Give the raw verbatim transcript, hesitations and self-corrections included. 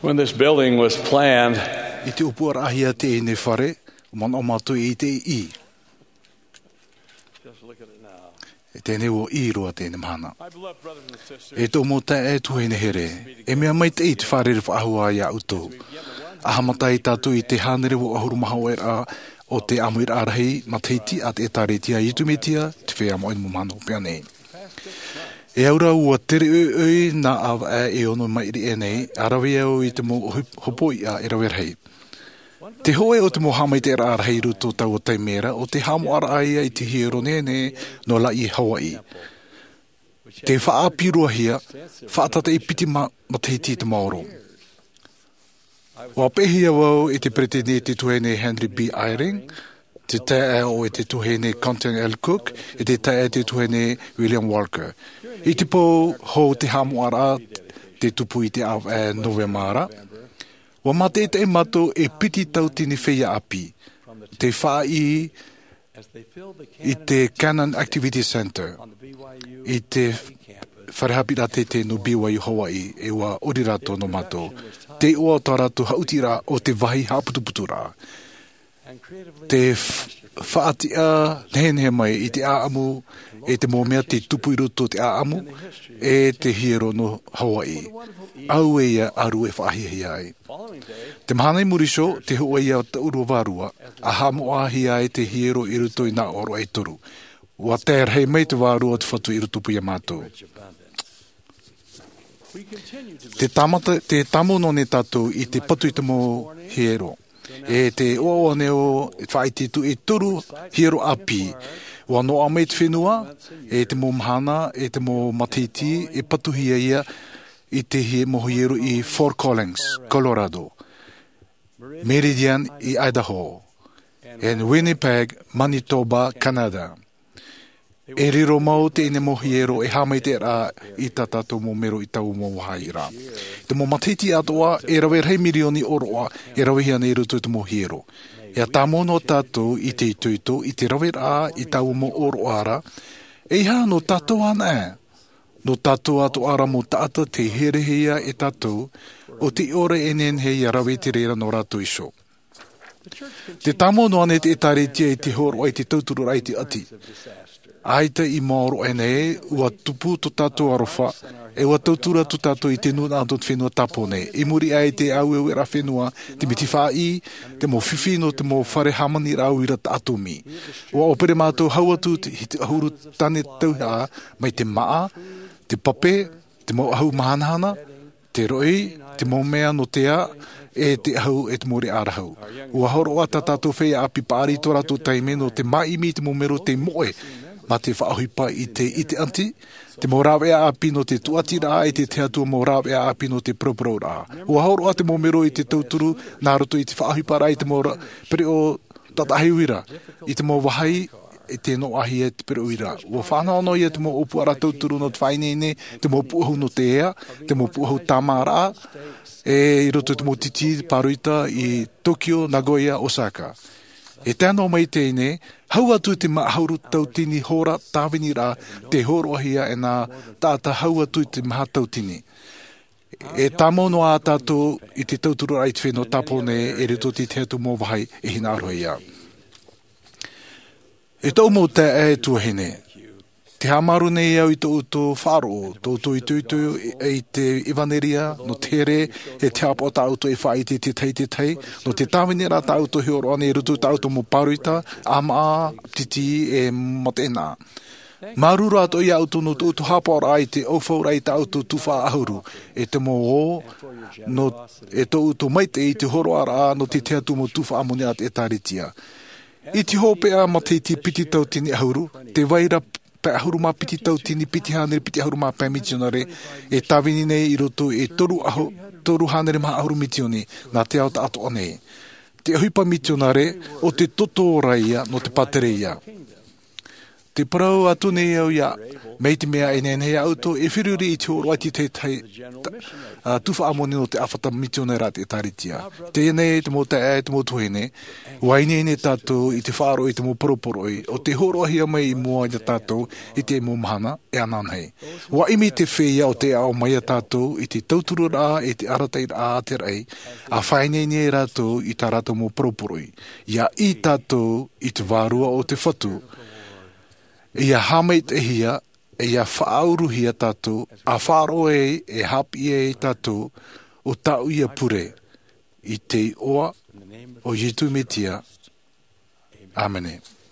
When this building was planned, I te upua ahia te ene whare, man o mātou i te i. just look at it now. E tēne o i roa tēne mahana. My beloved brothers and sisters, E tō mō te e tuhene here, e mea mai te i te whare rewa ahua ia utou. Ahamata i tātou i te hānere o ahuru maha o era o te amu ira arahi, mateiti at e tāretia i tumetia, te whea mo inu mahana o pia nei. E aura ua tere ui ui nā awa e e ono mai iri e nei, arawi au i te mō hopo i a e rawerhei. Te hoe o te mō hamai te ara arahei ruto tau o taimera, o te hamo ara aia i te hiero nene no la i Hawaii. Te whaapirua hia, whaatata i piti ma, mateiti te maoro. Wa pehia wau i te pretene te tuhene Henry B. Eyring, te tae o e te tuhene Compton L. Cook, e te tae te tuhene William Walker. I te pō ho te hamo ara te tupu i te av e Novemara. Wa mate te e mato e piti tau tini whea api. Te wha i i te Cannon Activity Center. I te wharehapira te te no B Y U Hawaii e wa orirato no mato. Te ua taratu hautira o te wahi haputuputura. Te whaatia nehenhe mai i te aamu e te mōmea te tupu i roto te aamu e te hiero no Hawaii. Au e ia aru e whaahihi ai. Te mahanai murisho te hoa ia ta urua varua a hamo ahi ai te hiero i roto i nā oro e toru. Wa tēr hei mai te varua te whatu i roto pia mātou. Te tamata, te tamo no ne tātou i te patu i te mō hiero. E te oa neo whai te tu e toru hiero api. Wa no a mei te whenua, e te mō mahana, e te mō matiti, e patuhia ia i te he mō hiero i Fort Collins, Colorado. Meridian i Idaho. And Winnipeg, Manitoba, Canada. E riro mau te ine mohiero e hamai te rā i tatato mō mero i tau mō wahaira. Te mō matiti atoa e rawe rei milioni oroa e rawe hia nei rutu te mohiero. E a tā mōno tātou i te ituito i te rawe rā i tau mō oroara. E ha no tātou ana e. No tātou ato ara mō tāta te herehia e tātou o te ore e nenhe i a rawe te reira no rātou iso. Te tāmono ane te etaretia i te horo ai te tauturu rai te ati. Aita i maoro e nei, ua tupu to tātou arofa, e ua tautura to tātou i te nuna anto te whenua tapo nei. I muri ai te au e ra whenua, te miti whai, te mō whiwhino, te mō whare hamani rau i ra tātomi. Ua opere mātou hauatu te hiti ahuru tane tauha, mai te maa, te pape, te mō ahu mahanahana, te roi, te mō mea no tea, e te ahu e te mōre ārahau. Ua horo a tātou whea api pāri tō rātou taime no te maimi te mō mero te moe, ma te whaahuipa i te ite anti, te mō rāwe a api no te tuati rā, i te teatua mō rāwe a api no te propro rā. Ua haoro a te mō mero i te tauturu, nā roto i te whaahuipa rā, i te mō pere o tatahaiwira, i te mō wahai, i te no ahi e te pere uira. Ua whanau no i te mō opu ara tauturu no te whainene, te mō puahu no te ea, te mō puahu tāmā rā, e i roto te mō titi paruita i Tokyo, Nagoya, Osaka. E tēnā mai tēne, hau atu te mahauru tautini hora tāwini rā, te horoahia e nā tāta hau atu te maha tautini. E tāmono a tātou i te tauturu ai te whenua tāpone e rito te te atu mō wahai e hina aroha ia. E tau mō te e tuahine. Te hamaru nei au i tō uto wharo, tō uto i tūtu i te Ivaneria, no tere, e te apa o tā uto e whai te te tei te tei, no te tāwini rā tā uto hioro ane e rutu tā uto mō paruita, ama, titi e motena. Maru rā to i auto no tō uto hapora ai te ofau rai tā uto tuwha ahuru, e te mō o, no, e tō uto maite i te horo ara no te te atu mō tuwha amone at e tāritia. I te hopea ma te te piti tau tini ahuru, te waira pe ahuru mā piti tau tini, piti hānere, piti ahuru mā pai mitionare, e tāwini nei i roto e toru, aho, toru hānere mā ahuru mitione, nā te au ta ato anei. Te ahuipa mitionare o te toto raia no te patereia. Te parau atu nei au ia, mei te mea e nei auto, e whiruri i te oro ati te tai, uh, tuwha amoni no te awhata mitione rā te taritia. Tēnei, te mō te e, te mō tuhene, waine ne tātou i te whāro i te mō poroporoi, o te horo ahia mai i mua i te tātou, i te mō mahana, e ananhei. Wa imi te whia o te ao mai a tātou, i te tauturu rā, i te aratai rā te rei, a whaine nei rātou i tā rātou mō poroporoi. Ia i tātou, i te wārua o te whatu, ia hameit e hia, e ia whaauru hia tātou, a whāro e, e hapi e tātou, o tau ia pure, i te oa o Jitu Metia. Amen.